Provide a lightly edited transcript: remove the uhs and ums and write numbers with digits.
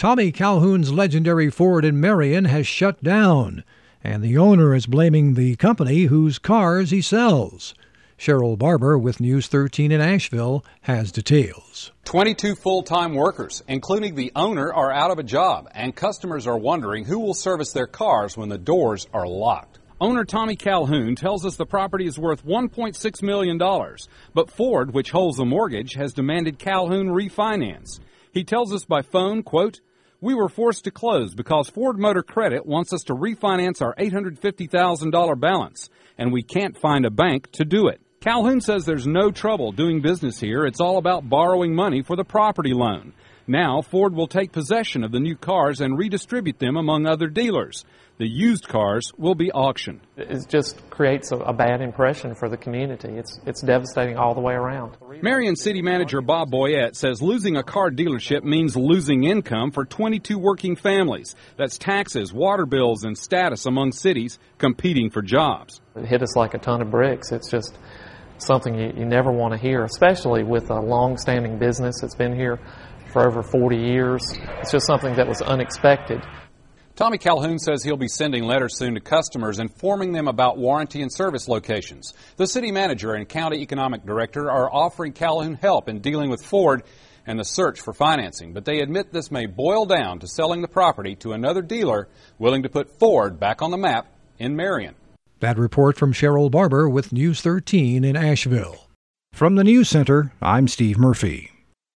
Tommy Calhoun's legendary Ford in Marion has shut down, and the owner is blaming the company whose cars he sells. Cheryl Barber with News 13 in Asheville has details. 22 full-time workers, including the owner, are out of a job, and customers are wondering who will service their cars when the doors are locked. Owner Tommy Calhoun tells us the property is worth $1.6 million, but Ford, which holds the mortgage, has demanded Calhoun refinance. He tells us by phone, quote, "We were forced to close because Ford Motor Credit wants us to refinance our $850,000 balance, and we can't find a bank to do it." Calhoun says there's no trouble doing business here. It's all about borrowing money for the property loan. Now, Ford will take possession of the new cars and redistribute them among other dealers. The used cars will be auctioned. It just creates a bad impression for the community. It's devastating all the way around. Marion City Manager Bob Boyette says losing a car dealership means losing income for 22 working families. That's taxes, water bills, and status among cities competing for jobs. It hit us like a ton of bricks. It's just something you never want to hear, especially with a long-standing business that's been here for over 40 years. It's just something that was unexpected. Tommy Calhoun says he'll be sending letters soon to customers informing them about warranty and service locations. The city manager and county economic director are offering Calhoun help in dealing with Ford and the search for financing, but they admit this may boil down to selling the property to another dealer willing to put Ford back on the map in Marion. That report from Cheryl Barber with News 13 in Asheville. From the News Center, I'm Steve Murphy.